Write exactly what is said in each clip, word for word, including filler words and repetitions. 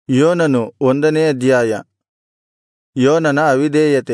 ಯೋನನು ಒಂದನೇ ಅಧ್ಯಾಯ. ಯೋನನ ಅವಿಧೇಯತೆ.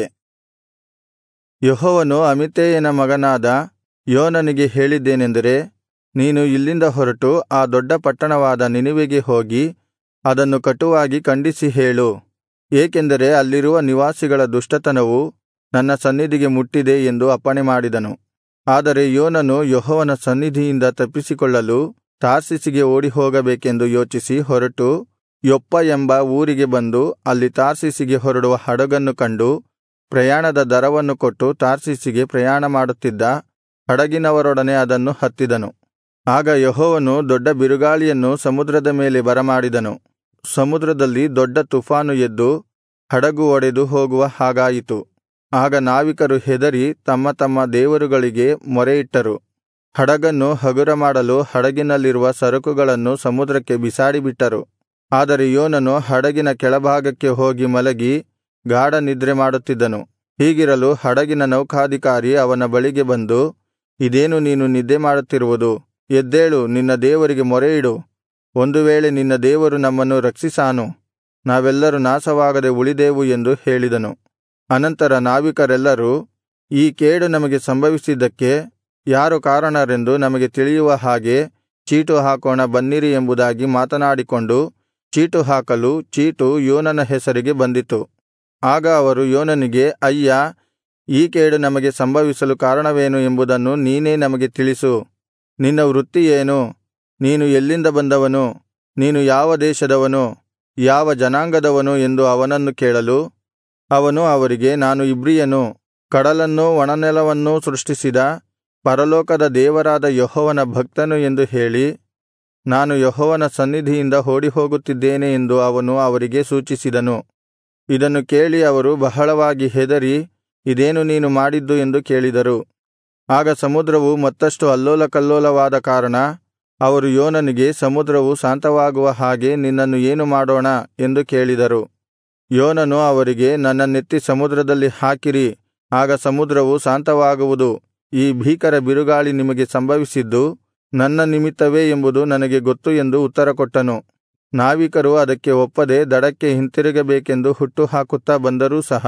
ಯೆಹೋವನು ಅಮಿತ್ತೈಯನ ಮಗನಾದ ಯೋನನಿಗೆ ಹೇಳಿದ್ದೇನೆಂದರೆ, ನೀನು ಇಲ್ಲಿಂದ ಹೊರಟು ಆ ದೊಡ್ಡ ಪಟ್ಟಣವಾದ ನಿನೆವೆಗೆ ಹೋಗಿ ಅದನ್ನು ಕಟುವಾಗಿ ಖಂಡಿಸಿ ಹೇಳು. ಏಕೆಂದರೆ ಅಲ್ಲಿರುವ ನಿವಾಸಿಗಳ ದುಷ್ಟತನವು ನನ್ನ ಸನ್ನಿಧಿಗೆ ಮುಟ್ಟಿದೆ ಎಂದು ಅಪ್ಪಣೆಮಾಡಿದನು. ಆದರೆ ಯೋನನು ಯೆಹೋವನ ಸನ್ನಿಧಿಯಿಂದ ತಪ್ಪಿಸಿಕೊಳ್ಳಲು ತಾರ್ಷೀಷಿಗೆ ಓಡಿಹೋಗಬೇಕೆಂದು ಯೋಚಿಸಿ ಹೊರಟು ಯೊಪ್ಪ ಎಂಬ ಊರಿಗೆ ಬಂದು ಅಲ್ಲಿ ತಾರ್ಷೀಷಿಗೆ ಹೊರಡುವ ಹಡಗನ್ನು ಕಂಡು ಪ್ರಯಾಣದ ದರವನ್ನು ಕೊಟ್ಟು ತಾರ್ಷೀಷಿಗೆ ಪ್ರಯಾಣಮಾಡುತ್ತಿದ್ದ ಹಡಗಿನವರೊಡನೆ ಅದನ್ನು ಹತ್ತಿದನು. ಆಗ ಯೆಹೋವನು ದೊಡ್ಡ ಬಿರುಗಾಳಿಯನ್ನು ಸಮುದ್ರದ ಮೇಲೆ ಬರಮಾಡಿದನು. ಸಮುದ್ರದಲ್ಲಿ ದೊಡ್ಡ ತುಫಾನು ಎದ್ದು ಹಡಗು ಒಡೆದು ಹೋಗುವ ಹಾಗಾಯಿತು. ಆಗ ನಾವಿಕರು ಹೆದರಿ ತಮ್ಮ ತಮ್ಮ ದೇವರುಗಳಿಗೆ ಮೊರೆಯಿಟ್ಟರು. ಹಡಗನ್ನು ಹಗುರಮಾಡಲು ಹಡಗಿನಲ್ಲಿರುವ ಸರಕುಗಳನ್ನು ಸಮುದ್ರಕ್ಕೆ ಬಿಸಾಡಿಬಿಟ್ಟರು. ಆದರೆ ಯೋನನು ಹಡಗಿನ ಕೆಳಭಾಗಕ್ಕೆ ಹೋಗಿ ಮಲಗಿ ಗಾಢ ನಿದ್ರೆ ಮಾಡುತ್ತಿದ್ದನು. ಹೀಗಿರಲು ಹಡಗಿನ ನೌಕಾಧಿಕಾರಿ ಅವನ ಬಳಿಗೆ ಬಂದು, ಇದೇನು ನೀನು ನಿದ್ದೆ ಮಾಡುತ್ತಿರುವುದು? ಎದ್ದೇಳು, ನಿನ್ನ ದೇವರಿಗೆ ಮೊರೆಯಿಡು. ಒಂದು ವೇಳೆ ನಿನ್ನ ದೇವರು ನಮ್ಮನ್ನು ರಕ್ಷಿಸಾನು, ನಾವೆಲ್ಲರೂ ನಾಶವಾಗದೆ ಉಳಿದೇವು ಎಂದು ಹೇಳಿದನು. ಅನಂತರ ನಾವಿಕರೆಲ್ಲರೂ, ಈ ಕೇಡು ನಮಗೆ ಸಂಭವಿಸಿದ್ದಕ್ಕೆ ಯಾರು ಕಾರಣರೆಂದು ನಮಗೆ ತಿಳಿಯುವ ಹಾಗೆ ಚೀಟು ಹಾಕೋಣ ಬನ್ನಿರಿ ಎಂಬುದಾಗಿ ಮಾತನಾಡಿಕೊಂಡು ಚೀಟು ಹಾಕಲು ಚೀಟು ಯೋನನ ಹೆಸರಿಗೆ ಬಂದಿತು. ಆಗ ಅವರು ಯೋನನಿಗೆ, ಅಯ್ಯಾ, ಈ ಕೇಡು ನಮಗೆ ಸಂಭವಿಸಲು ಕಾರಣವೇನು ಎಂಬುದನ್ನು ನೀನೇ ನಮಗೆ ತಿಳಿಸು. ನಿನ್ನ ವೃತ್ತಿ ಏನು? ನೀನು ಎಲ್ಲಿಂದ ಬಂದವನು? ನೀನು ಯಾವ ದೇಶದವನು? ಯಾವ ಜನಾಂಗದವನು ಎಂದು ಅವನನ್ನು ಕೇಳಲು, ಅವನು ಅವರಿಗೆ, ನಾನು ಇಬ್ರಿಯನು, ಕಡಲನ್ನೂ ಒಣನೆಲವನ್ನೂ ಸೃಷ್ಟಿಸಿದ ಪರಲೋಕದ ದೇವರಾದ ಯೆಹೋವನ ಭಕ್ತನು ಎಂದು ಹೇಳಿ, ನಾನು ಯೆಹೋವನ ಸನ್ನಿಧಿಯಿಂದ ಓಡಿಹೋಗುತ್ತಿದ್ದೇನೆ ಎಂದು ಅವನು ಅವರಿಗೆ ಸೂಚಿಸಿದನು. ಇದನ್ನು ಕೇಳಿ ಅವರು ಬಹಳವಾಗಿ ಹೆದರಿ, ಇದೇನು ನೀನು ಮಾಡಿದ್ದು ಎಂದು ಕೇಳಿದರು. ಆಗ ಸಮುದ್ರವು ಮತ್ತಷ್ಟು ಅಲ್ಲೋಲಕಲ್ಲೋಲವಾದ ಕಾರಣ ಅವರು ಯೋನನಿಗೆ, ಸಮುದ್ರವು ಶಾಂತವಾಗುವ ಹಾಗೆ ನಿನ್ನನ್ನು ಏನು ಮಾಡೋಣ ಎಂದು ಕೇಳಿದರು. ಯೋನನು ಅವರಿಗೆ, ನನ್ನನ್ನೆತ್ತಿ ಸಮುದ್ರದಲ್ಲಿ ಹಾಕಿರಿ, ಆಗ ಸಮುದ್ರವು ಶಾಂತವಾಗುವುದು. ಈ ಭೀಕರ ಬಿರುಗಾಳಿ ನಿಮಗೆ ಸಂಭವಿಸಿದ್ದು ನನ್ನ ನಿಮಿತ್ತವೇ ಎಂಬುದು ನನಗೆ ಗೊತ್ತು ಎಂದು ಉತ್ತರಕೊಟ್ಟನು. ನಾವಿಕರು ಅದಕ್ಕೆ ಒಪ್ಪದೆ ದಡಕ್ಕೆ ಹಿಂತಿರುಗಬೇಕೆಂದು ಹುಟ್ಟುಹಾಕುತ್ತಾ ಬಂದರೂ ಸಹ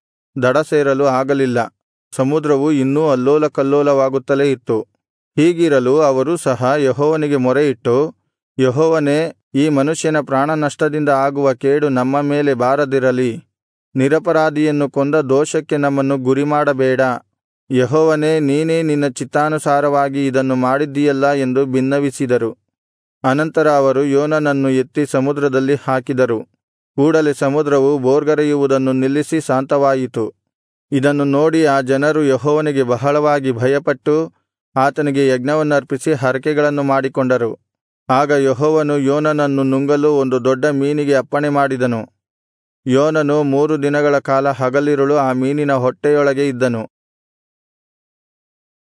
ದಡ ಸೇರಲು ಆಗಲಿಲ್ಲ. ಸಮುದ್ರವು ಇನ್ನೂ ಅಲ್ಲೋಲಕಲ್ಲೋಲವಾಗುತ್ತಲೇ ಇತ್ತು. ಹೀಗಿರಲು ಅವರೂ ಸಹ ಯೆಹೋವನಿಗೆ ಮೊರೆಯಿಟ್ಟು, ಯೆಹೋವನೇ, ಈ ಮನುಷ್ಯನ ಪ್ರಾಣನಷ್ಟದಿಂದ ಆಗುವ ಕೇಡು ನಮ್ಮ ಮೇಲೆ ಬಾರದಿರಲಿ. ನಿರಪರಾಧಿಯನ್ನು ಕೊಂದ ದೋಷಕ್ಕೆ ನಮ್ಮನ್ನು ಗುರಿಮಾಡಬೇಡ. ಯೆಹೋವನೇ, ನೀನೇ ನಿನ್ನ ಚಿತ್ತಾನುಸಾರವಾಗಿ ಇದನ್ನು ಮಾಡಿದ್ದೀಯಲ್ಲಾ ಎಂದು ಬಿನ್ನವಿಸಿದರು. ಅನಂತರ ಅವರು ಯೋನನನ್ನು ಎತ್ತಿ ಸಮುದ್ರದಲ್ಲಿ ಹಾಕಿದರು. ಕೂಡಲೆ ಸಮುದ್ರವು ಭೋರ್ಗರೆಯುವುದನ್ನು ನಿಲ್ಲಿಸಿ ಶಾಂತವಾಯಿತು. ಇದನ್ನು ನೋಡಿ ಆ ಜನರು ಯೆಹೋವನಿಗೆ ಬಹಳವಾಗಿ ಭಯಪಟ್ಟು ಆತನಿಗೆ ಯಜ್ಞವನ್ನರ್ಪಿಸಿ ಹರಕೆಗಳನ್ನು ಮಾಡಿಕೊಂಡರು. ಆಗ ಯೆಹೋವನು ಯೋನನನ್ನು ನುಂಗಲು ಒಂದು ದೊಡ್ಡ ಮೀನಿಗೆ ಅಪ್ಪಣೆ ಮಾಡಿದನು. ಯೋನನು ಮೂರು ದಿನಗಳ ಕಾಲ ಹಗಲಿರುಳು ಆ ಮೀನಿನ ಹೊಟ್ಟೆಯೊಳಗೆ ಇದ್ದನು.